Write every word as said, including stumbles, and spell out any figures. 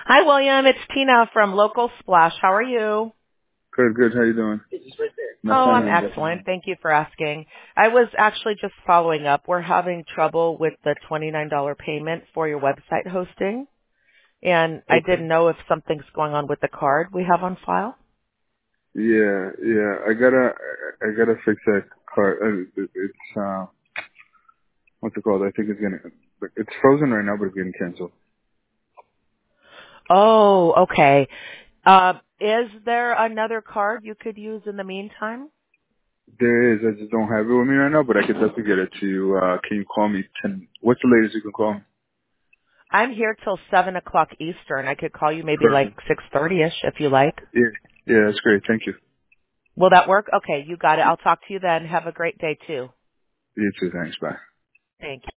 Hi, William. It's Tina from Local Splash. How are you? Good, good. How you doing? Oh, I'm excellent. Thank you for asking. I was actually just following up. We're having trouble with the twenty-nine dollars payment for your website hosting, and I Okay. didn't know if something's going on with the card we have on file. Yeah, yeah. I gotta, I gotta fix that card. Uh, it- It's uh, what's it called? I think it's gonna, it's frozen right now, but it's getting canceled. Oh, okay. Uh, is there another card you could use in the meantime? There is. I just don't have it with me right now, but I could definitely get it to you. Uh, can you call me? Ten. What's the latest you can call me? I'm here till seven o'clock Eastern. I could call you maybe like Perfect. six thirty-ish if you like. Yeah, yeah. That's great. Thank you. Will that work? Okay, you got it. I'll talk to you then. Have a great day too. You too. Thanks. Bye. Thank you.